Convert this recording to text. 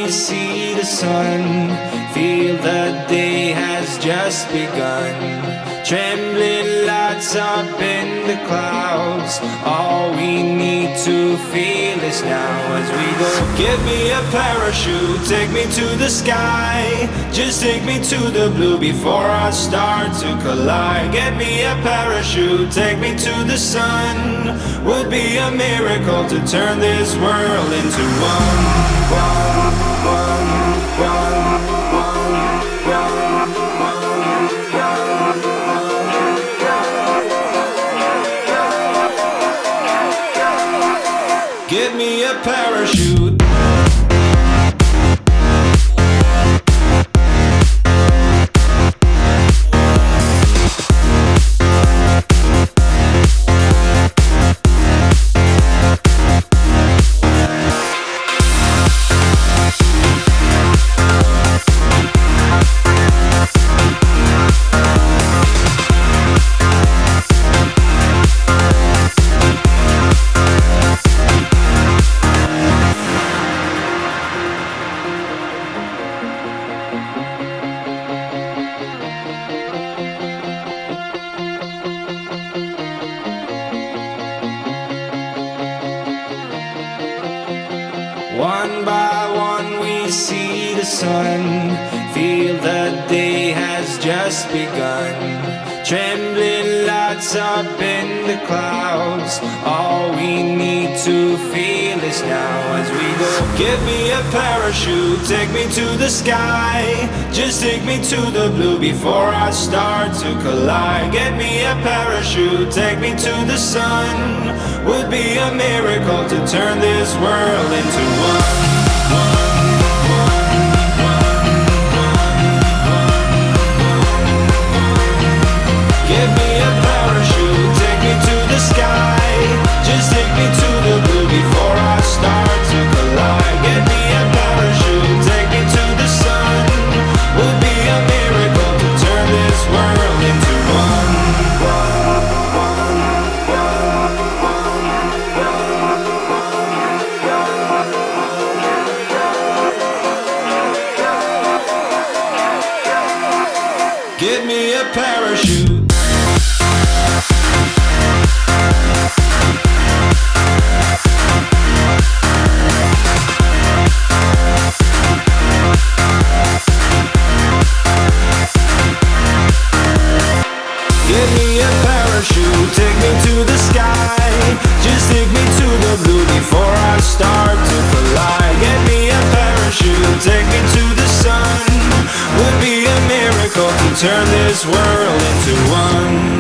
we see the sun, feel the day has just begun. Trembling lights up in the clouds, all we need to feel is now as we go. Give me a parachute, take me to the sky, just take me to the blue before I start to collide. Get me a parachute, take me to the sun, would be a miracle to turn this world into Give me a parachute. One by one we see the sun, feel the day has just begun. Trembling lights up in the clouds, all we need to feel is now as we go. Give me a parachute, take me to the sky, just take me to the blue before I start to collide. Get me a parachute, take me to the sun, would be a miracle to turn this world into one. Give me a parachute, take me to the sky, just take me to the blue before I start to collide. Get me a parachute, take me to the sun, would be a miracle to turn this world into one. Give me a parachute. Give me a parachute, take me to the sky, just take me to the blue before I start to collide. Get me a parachute, take me to the sun, would be a miracle to turn this world into one.